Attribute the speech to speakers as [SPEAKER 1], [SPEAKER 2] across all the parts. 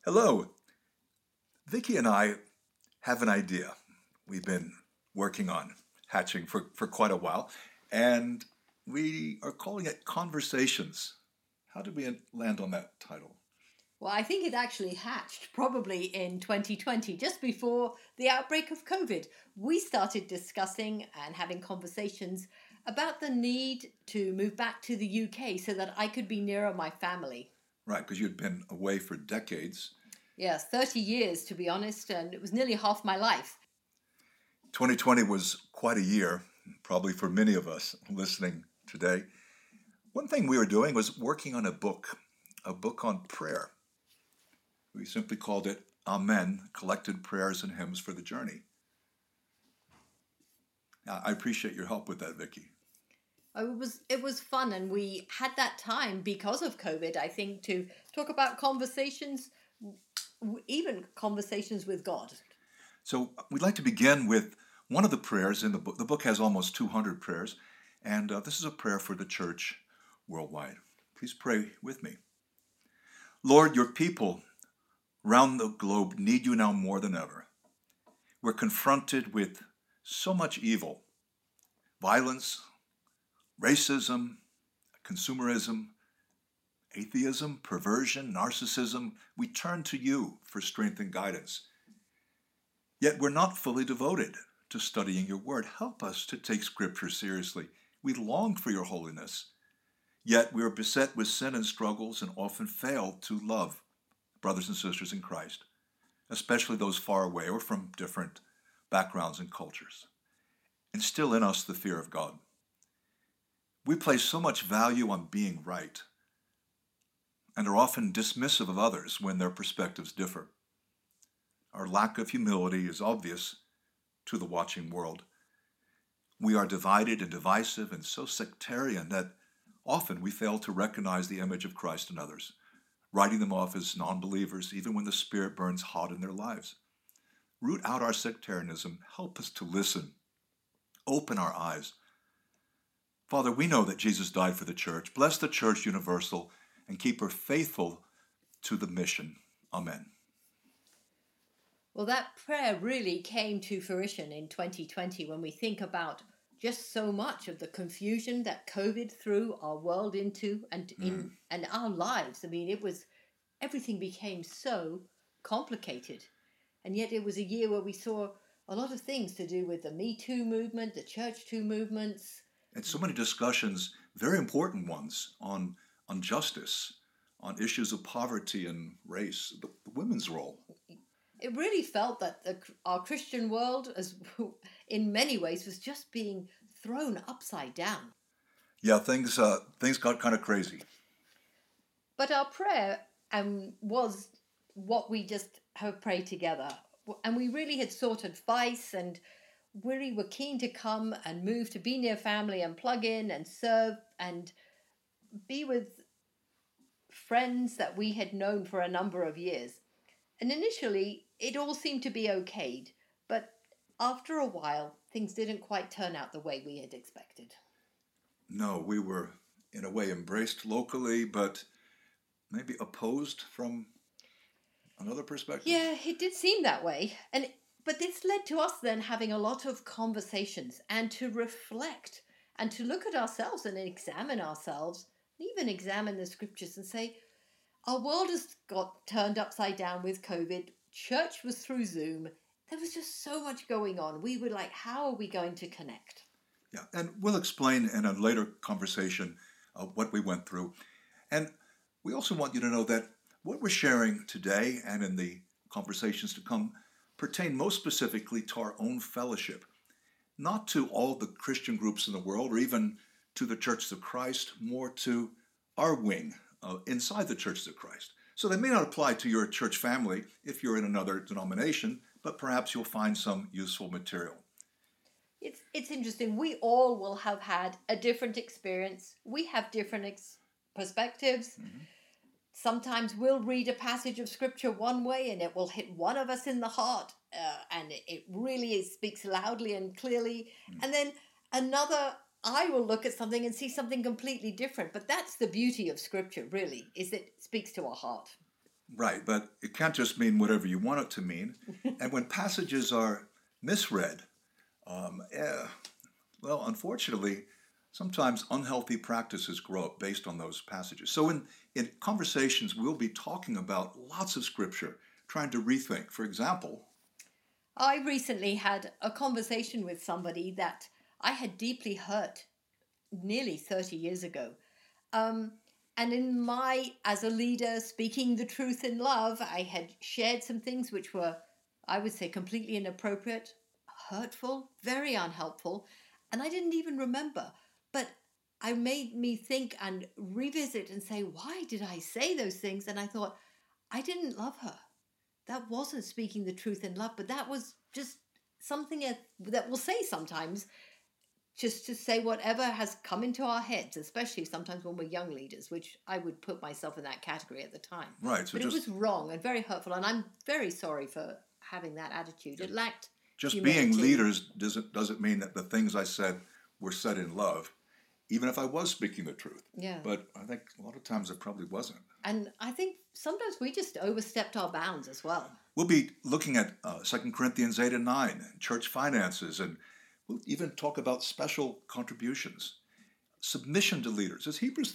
[SPEAKER 1] Hello. Vicky and I have an idea we've been working on, hatching for quite a while, and we are calling it Conversations. How did we land on that title?
[SPEAKER 2] Well, I think it actually hatched probably in 2020, just before the outbreak of COVID. We started discussing and having conversations about the need to move back to the UK so that I could be nearer my family.
[SPEAKER 1] Right, because you'd been away for decades.
[SPEAKER 2] Yes, 30 years to be honest, and it was nearly half my life.
[SPEAKER 1] 2020 was quite a year, probably for many of us listening today. One thing we were doing was working on a book on prayer. We simply called it Amen, Collected Prayers and Hymns for the Journey. I appreciate your help with that, Vicky.
[SPEAKER 2] It was fun, and we had that time because of COVID, I think, to talk about conversations, even conversations with God.
[SPEAKER 1] So we'd like to begin with one of the prayers in the book. The book has almost 200 prayers, and this is a prayer for the church worldwide. Please pray with me. Lord, your people round the globe need you now more than ever. We're confronted with so much evil, violence, racism, consumerism, atheism, perversion, narcissism. We turn to you for strength and guidance. Yet we're not fully devoted to studying your word. Help us to take Scripture seriously. We long for your holiness, yet we are beset with sin and struggles and often fail to love brothers and sisters in Christ, especially those far away or from different backgrounds and cultures. Instill in us the fear of God. We place so much value on being right and are often dismissive of others when their perspectives differ. Our lack of humility is obvious to the watching world. We are divided and divisive and so sectarian that often we fail to recognize the image of Christ in others, writing them off as non-believers even when the Spirit burns hot in their lives. Root out our sectarianism. Help us to listen. Open our eyes. Father, we know that Jesus died for the church. Bless the church universal and keep her faithful to the mission. Amen.
[SPEAKER 2] Well, that prayer really came to fruition in 2020 when we think about just so much of the confusion that COVID threw our world into and our lives. I mean, everything became so complicated. And yet it was a year where we saw a lot of things to do with the Me Too movement, the Church Too movements.
[SPEAKER 1] And so many discussions, very important ones, on justice, on issues of poverty and race, the women's role.
[SPEAKER 2] It really felt that our Christian world, as in many ways, was just being thrown upside down.
[SPEAKER 1] Yeah, things got kind of crazy.
[SPEAKER 2] But our prayer was what we just have prayed together. And we really had sought advice and really were keen to come and move to be near family and plug in and serve and be with friends that we had known for a number of years. And initially, it all seemed to be okayed, but after a while, things didn't quite turn out the way we had expected.
[SPEAKER 1] No, we were in a way embraced locally, but maybe opposed from another perspective.
[SPEAKER 2] Yeah, it did seem that way. But this led to us then having a lot of conversations and to reflect and to look at ourselves and examine ourselves, and even examine the scriptures and say, our world has got turned upside down with COVID. Church was through Zoom. There was just so much going on. We were like, how are we going to connect?
[SPEAKER 1] Yeah, and we'll explain in a later conversation what we went through. And we also want you to know that what we're sharing today and in the conversations to come pertain most specifically to our own fellowship, not to all the Christian groups in the world or even to the Churches of Christ, more to our wing inside the Churches of Christ. So they may not apply to your church family if you're in another denomination, but perhaps you'll find some useful material.
[SPEAKER 2] It's interesting. We all will have had a different experience. We have different perspectives.
[SPEAKER 1] Mm-hmm.
[SPEAKER 2] Sometimes we'll read a passage of scripture one way and it will hit one of us in the heart, and it really speaks loudly and clearly.
[SPEAKER 1] Mm-hmm.
[SPEAKER 2] And then another, I will look at something and see something completely different. But that's the beauty of scripture, really, is it speaks to our heart.
[SPEAKER 1] Right, but it can't just mean whatever you want it to mean. And when passages are misread, um, eh, well, unfortunately, sometimes unhealthy practices grow up based on those passages. So in conversations, we'll be talking about lots of scripture, trying to rethink. For example,
[SPEAKER 2] I recently had a conversation with somebody that I had deeply hurt nearly 30 years ago. Um, and as a leader, speaking the truth in love, I had shared some things which were, I would say, completely inappropriate, hurtful, very unhelpful. And I didn't even remember. But I made me think and revisit and say, why did I say those things? And I thought, I didn't love her. That wasn't speaking the truth in love, but that was just something that we'll say sometimes just to say whatever has come into our heads, especially sometimes when we're young leaders, which I would put myself in that category at the time.
[SPEAKER 1] right, so
[SPEAKER 2] But it was wrong and very hurtful, and I'm very sorry for having that attitude. It lacked
[SPEAKER 1] just
[SPEAKER 2] humility.
[SPEAKER 1] being leaders doesn't mean that the things I said were said in love, even if I was speaking the truth.
[SPEAKER 2] Yeah.
[SPEAKER 1] But I think a lot of times it probably wasn't.
[SPEAKER 2] And I think sometimes we just overstepped our bounds as well.
[SPEAKER 1] We'll be looking at 2 Corinthians 8 and 9, church finances, and we'll even talk about special contributions. Submission to leaders. Does Hebrews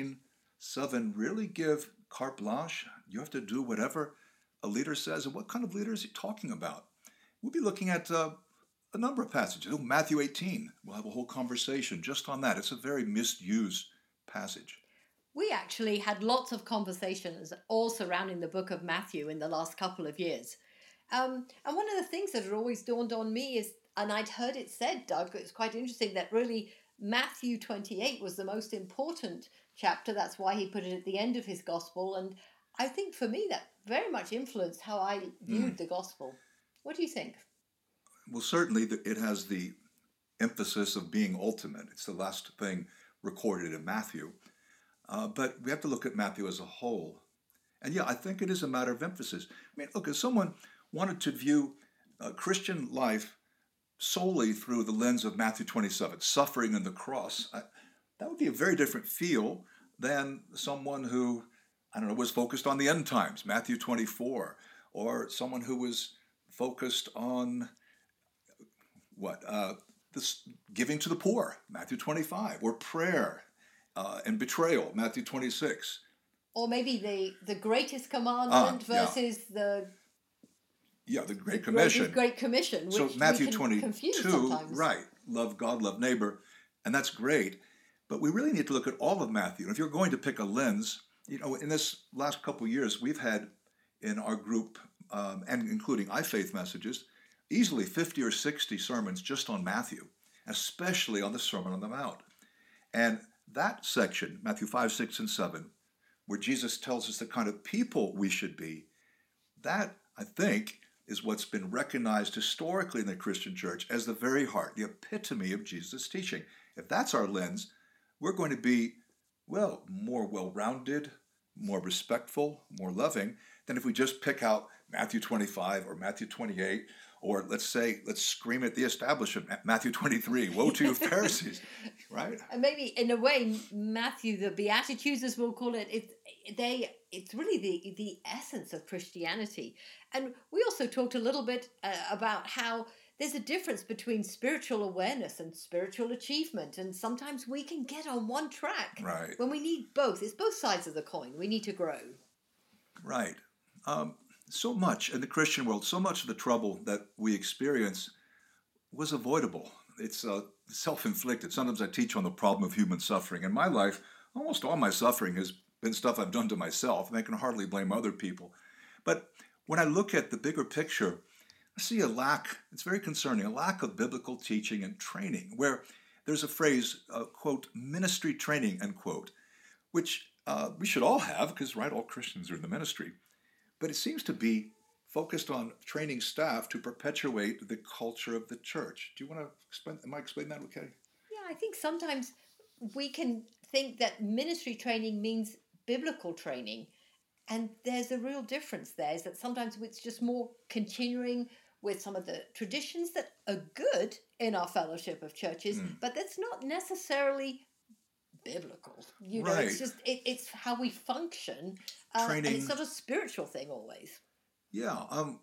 [SPEAKER 1] 13:7 really give carte blanche? You have to do whatever a leader says. And what kind of leader is he talking about? We'll be looking at a number of passages. Oh, Matthew 18. We'll have a whole conversation just on that. It's a very misused passage.
[SPEAKER 2] We actually had lots of conversations all surrounding the book of Matthew in the last couple of years. And one of the things that had always dawned on me is, and I'd heard it said, Doug, it's quite interesting that really Matthew 28 was the most important chapter. That's why he put it at the end of his gospel. And I think for me that very much influenced how I viewed the gospel. What do you think?
[SPEAKER 1] Well, certainly it has the emphasis of being ultimate. It's the last thing recorded in Matthew. But we have to look at Matthew as a whole. And yeah, I think it is a matter of emphasis. I mean, look, if someone wanted to view Christian life solely through the lens of Matthew 27, suffering and the cross, that would be a very different feel than someone who, I don't know, was focused on the end times, Matthew 24, or someone who was focused on this giving to the poor, Matthew 25, or prayer and betrayal, Matthew 26.
[SPEAKER 2] Or maybe the greatest commandment versus the
[SPEAKER 1] Great Commission.
[SPEAKER 2] Great Commission, which
[SPEAKER 1] so Matthew
[SPEAKER 2] we can
[SPEAKER 1] 22,
[SPEAKER 2] confuse sometimes.
[SPEAKER 1] Right, love God, love neighbor, and that's great. But we really need to look at all of Matthew. And if you're going to pick a lens, in this last couple of years, we've had in our group, and including iFaith messages, easily 50 or 60 sermons just on Matthew, especially on the Sermon on the Mount. And that section, Matthew 5, 6, and 7, where Jesus tells us the kind of people we should be, that, I think, is what's been recognized historically in the Christian church as the very heart, the epitome of Jesus' teaching. If that's our lens, we're going to be, more well-rounded, more respectful, more loving than if we just pick out Matthew 25 or Matthew 28, or let's scream at the establishment, Matthew 23, woe to you Pharisees, right?
[SPEAKER 2] And maybe in a way, Matthew, the Beatitudes, as we'll call it, it's really the essence of Christianity. And we also talked a little bit about how there's a difference between spiritual awareness and spiritual achievement. And sometimes we can get on one track when we need both. It's both sides of the coin. We need to grow.
[SPEAKER 1] Right. So much in the Christian world, so much of the trouble that we experience was avoidable. It's self-inflicted. Sometimes I teach on the problem of human suffering. In my life, almost all my suffering has been stuff I've done to myself, and I can hardly blame other people. But when I look at the bigger picture, I see a lack, it's very concerning, a lack of biblical teaching and training, where there's a phrase, quote, ministry training, end quote, which we should all have, because, all Christians are in the ministry. But it seems to be focused on training staff to perpetuate the culture of the church. Do you want to explain? Am I explaining that okay?
[SPEAKER 2] Yeah, I think sometimes we can think that ministry training means biblical training. And there's a real difference there, is that sometimes it's just more continuing with some of the traditions that are good in our fellowship of churches, but that's not necessarily biblical. You know, it's just it's how we function.
[SPEAKER 1] Training.
[SPEAKER 2] And it's not a spiritual thing always.
[SPEAKER 1] Yeah.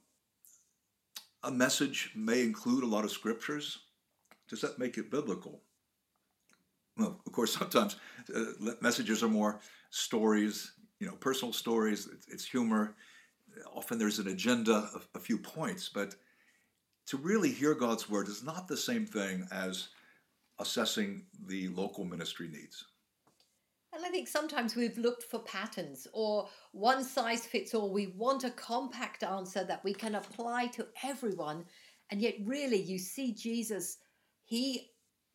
[SPEAKER 1] A message may include a lot of scriptures. Does that make it biblical? Well, of course, sometimes messages are more stories, personal stories. It's humor. Often there's an agenda, a few points, but to really hear God's word is not the same thing as assessing the local ministry needs.
[SPEAKER 2] And I think sometimes we've looked for patterns or one size fits all. We want a compact answer that we can apply to everyone. And yet really you see Jesus, he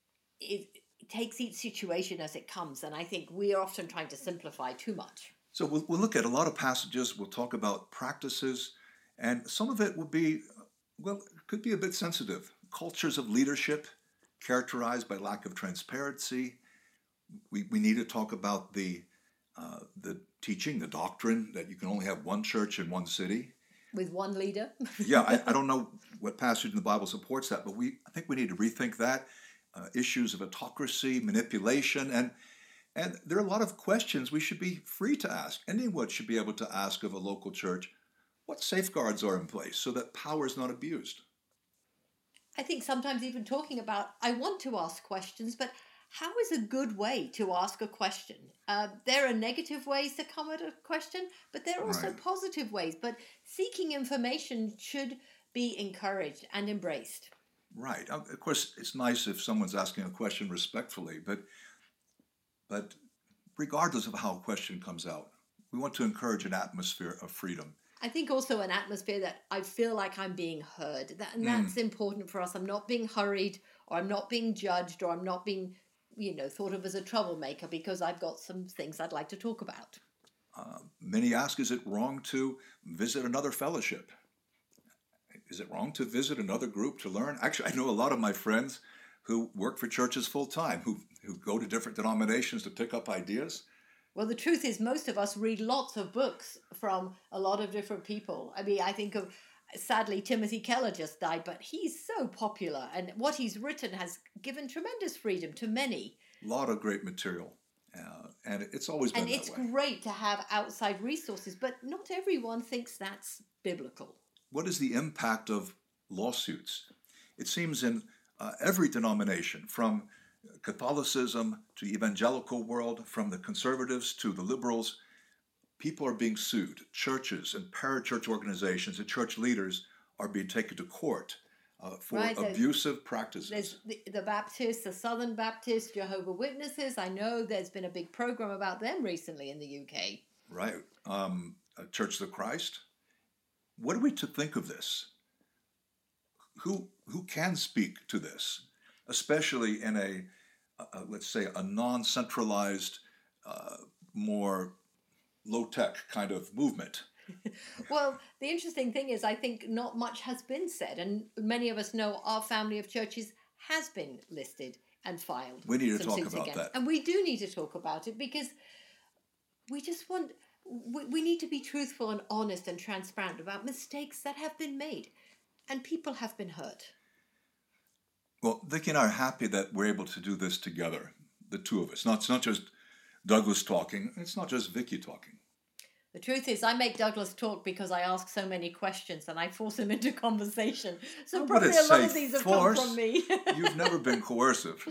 [SPEAKER 2] takes each situation as it comes. And I think we are often trying to simplify too much.
[SPEAKER 1] So we'll look at a lot of passages. We'll talk about practices. And some of it will be, it could be a bit sensitive. Cultures of leadership characterized by lack of transparency. We need to talk about the teaching, the doctrine that you can only have one church in one city.
[SPEAKER 2] With one leader?
[SPEAKER 1] Yeah, I don't know what passage in the Bible supports that, but I think we need to rethink that. Issues of autocracy, manipulation, and there are a lot of questions we should be free to ask. Anyone should be able to ask of a local church, what safeguards are in place so that power is not abused?
[SPEAKER 2] I think sometimes even talking about, I want to ask questions, but how is a good way to ask a question? There are negative ways to come at a question, but there are also positive ways. But seeking information should be encouraged and embraced.
[SPEAKER 1] Right. Of course, it's nice if someone's asking a question respectfully, but regardless of how a question comes out, we want to encourage an atmosphere of freedom.
[SPEAKER 2] I think also an atmosphere that I feel like I'm being heard. That's important for us. I'm not being hurried, or I'm not being judged, or I'm not being, thought of as a troublemaker because I've got some things I'd like to talk about.
[SPEAKER 1] Many ask, is it wrong to visit another fellowship? Is it wrong to visit another group to learn? Actually, I know a lot of my friends who work for churches full time, who go to different denominations to pick up ideas.
[SPEAKER 2] Well, the truth is most of us read lots of books from a lot of different people. I mean, I think of, sadly, Timothy Keller just died, but he's so popular, and what he's written has given tremendous freedom to many.
[SPEAKER 1] A lot of great material, and it's always been that way.
[SPEAKER 2] And it's great to have outside resources, but not everyone thinks that's biblical.
[SPEAKER 1] What is the impact of lawsuits? It seems in every denomination, from Catholicism to evangelical world, from the conservatives to the liberals, people are being sued. Churches and parachurch organizations and church leaders are being taken to court for abusive practices.
[SPEAKER 2] There's the Baptists, the Southern Baptists, Jehovah's Witnesses. I know there's been a big program about them recently in the UK.
[SPEAKER 1] Right. Church of Christ. What are we to think of this? Who can speak to this, especially in a let's say, a non-centralized, more low-tech kind of movement?
[SPEAKER 2] Well, the interesting thing is I think not much has been said, and many of us know our family of churches has been listed and filed.
[SPEAKER 1] We need to talk about that.
[SPEAKER 2] And we do need to talk about it because we just we need to be truthful and honest and transparent about mistakes that have been made, and people have been hurt.
[SPEAKER 1] Well, Vicki and I are happy that we're able to do this together, the two of us. It's not just Douglas talking. It's not just Vicki talking.
[SPEAKER 2] The truth is, I make Douglas talk because I ask so many questions and I force him into conversation. So probably a lot of these have come from me.
[SPEAKER 1] You've never been coercive.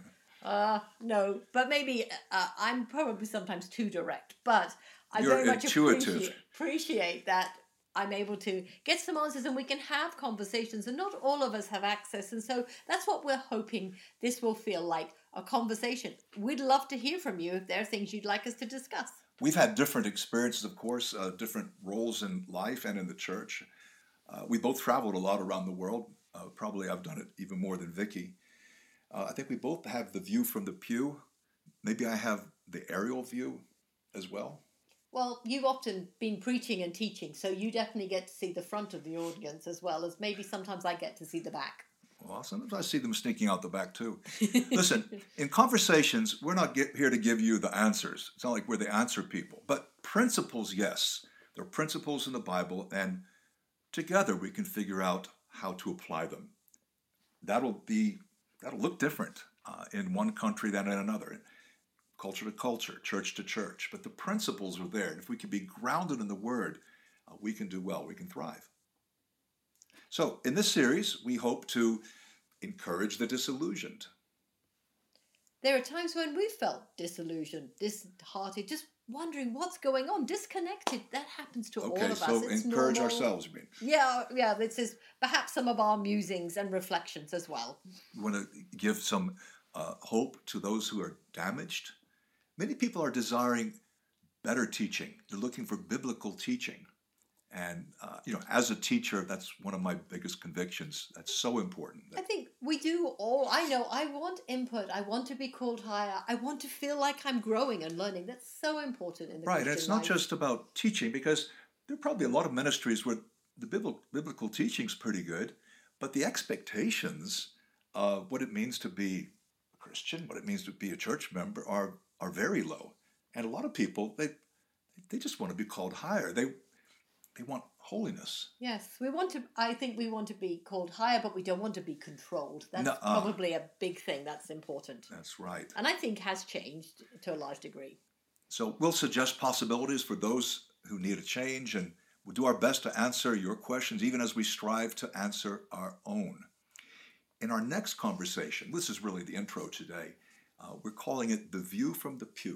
[SPEAKER 2] No, but maybe I'm probably sometimes too direct. But I
[SPEAKER 1] You're
[SPEAKER 2] very much
[SPEAKER 1] intuitive.
[SPEAKER 2] appreciate that I'm able to get some answers and we can have conversations, and not all of us have access. And so that's what we're hoping this will feel like, a conversation. We'd love to hear from you if there are things you'd like us to discuss.
[SPEAKER 1] We've had different experiences, of course, different roles in life and in the church. We both traveled a lot around the world. Probably I've done it even more than Vicki. I think we both have the view from the pew. Maybe I have the aerial view as well.
[SPEAKER 2] Well, you've often been preaching and teaching, so you definitely get to see the front of the audience as well as maybe sometimes I get to see the back.
[SPEAKER 1] Well, sometimes I see them sneaking out the back too. Listen, in conversations, we're not here to give you the answers. It's not like we're the answer people. But principles, yes. There are principles in the Bible, and together we can figure out how to apply them. That'll look different in one country than in another. culture to culture, church to church. But the principles are there. And if we can be grounded in the Word, we can do well. We can thrive. So in this series, we hope to encourage the disillusioned.
[SPEAKER 2] There are times when we felt disillusioned, disheartened, just wondering what's going on, disconnected. That happens to all of us.
[SPEAKER 1] So
[SPEAKER 2] it's
[SPEAKER 1] encourage
[SPEAKER 2] normal.
[SPEAKER 1] ourselves, you mean?
[SPEAKER 2] Yeah. This is perhaps some of our musings and reflections as well.
[SPEAKER 1] We want to give some hope to those who are damaged. Many people are desiring better teaching. They're looking for biblical teaching. And, as a teacher, that's one of my biggest convictions. That's so important.
[SPEAKER 2] I think we do all. I know I want input. I want to be called higher. I want to feel like I'm growing and learning. That's so important in the
[SPEAKER 1] Right.
[SPEAKER 2] Christian
[SPEAKER 1] And it's not
[SPEAKER 2] life.
[SPEAKER 1] just about teaching, because there are probably a lot of ministries where the biblical teaching's pretty good, but the expectations of what it means to be a Christian, what it means to be a church member are very low. And a lot of people, they just want to be called higher. They want holiness.
[SPEAKER 2] Yes, I think we want to be called higher, but we don't want to be controlled. That's probably a big thing that's important.
[SPEAKER 1] That's right.
[SPEAKER 2] And I think has changed to a large degree.
[SPEAKER 1] So we'll suggest possibilities for those who need a change, and we'll do our best to answer your questions, even as we strive to answer our own. In our next conversation, this is really the intro today, we're calling it The View from the Pew.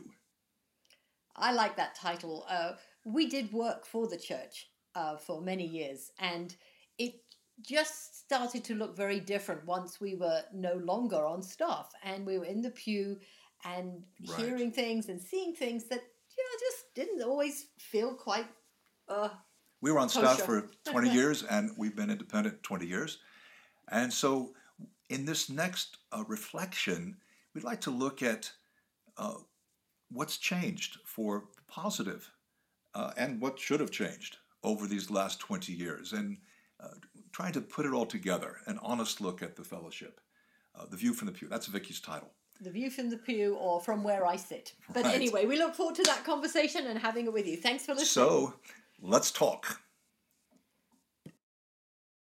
[SPEAKER 2] I like that title. We did work for the church for many years, and it just started to look very different once we were no longer on staff and we were in the pew and hearing things and seeing things that just didn't always feel quite
[SPEAKER 1] we were on staff for 20 years, and we've been independent 20 years. And so in this next reflection, we'd like to look at what's changed for the positive and what should have changed over these last 20 years, and trying to put it all together, an honest look at the fellowship. The View from the Pew, that's Vicky's title.
[SPEAKER 2] The View from the Pew, or From Where I Sit. But
[SPEAKER 1] Right.
[SPEAKER 2] anyway, we look forward to that conversation and having it with you. Thanks for listening.
[SPEAKER 1] So let's talk.